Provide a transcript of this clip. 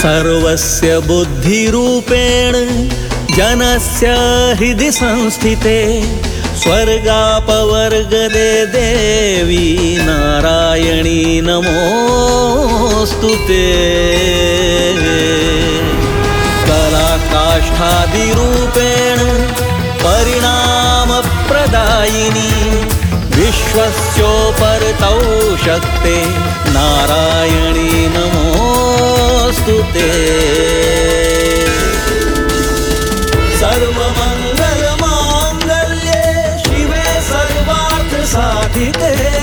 सर्वस्य बुद्धिरूपेण जनस्य हृदि संस्थिते स्वर्गापवर्गदे देवी नारायणी नमोस्तुते। कलाकाष्ठादिरूपेण परिणामप्रदायिनी विश्वस्योपरतौ शक्ते नारायणी नमोस्तुते। सर्वमङ्गलमाङ्गल्ये शिवे सर्वार्थसाधिके